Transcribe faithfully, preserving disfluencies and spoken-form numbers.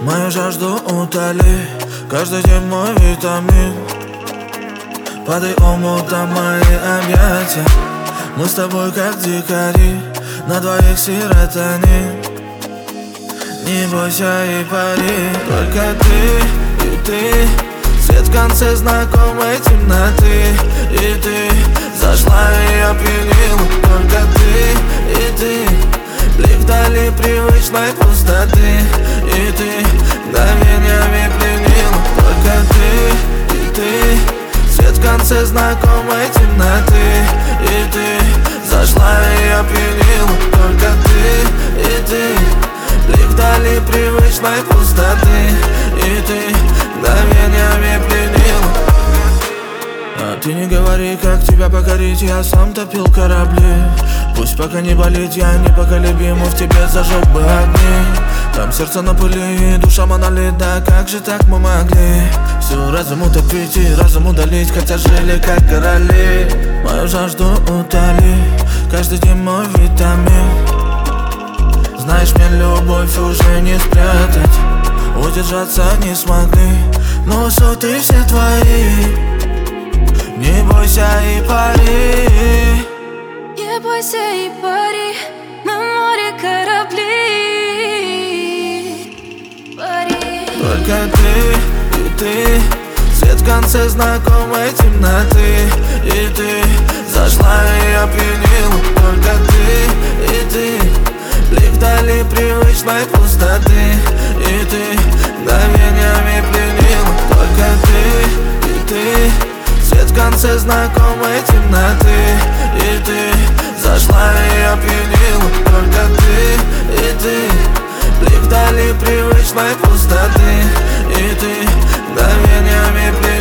Мою жажду утоли, каждый день мой витамин. Падай омутом мои объятия. Мы с тобой как дикари, на двоих серотонин. Не бойся и пари, только ты и ты. Свет в конце знакомой темноты. И ты зашла и опьянила. Только ты и ты. Блик вдали привычной пустоты. И ты мгновениями пленила. Только ты и ты. Свет в конце знакомой темноты. И ты зашла и опьянила. Только ты и ты. Блик вдали привычной пустоты. И ты мгновениями пленила. А ты не говори, как тебя покорить, я сам топил корабли. Пусть пока не болит, я непоколебим, в тебе зажег бы огни. Там сердце на пыли и душа монолит, да как же так мы могли? Всю разум утопить и разум удалить, хотя жили как короли. Мою жажду утоли, каждый день мой витамин. Знаешь, мне любовь уже не спрятать, удержаться не смогли, но высоты все твои. Не бойся и пари. Не бойся и пари, на море корабли. Пари. Только ты и ты. Свет в конце знакомой темноты. И ты зашла и опьянила. Только ты и ты. Блик вдали привычной пустоты. И ты мгновениями пленила. Только ты и ты. Свет в конце знакомой темноты. И ты зашла и опьянила. Только ты и ты. Блик вдали привычной пустоты. И ты мгновениями пленила.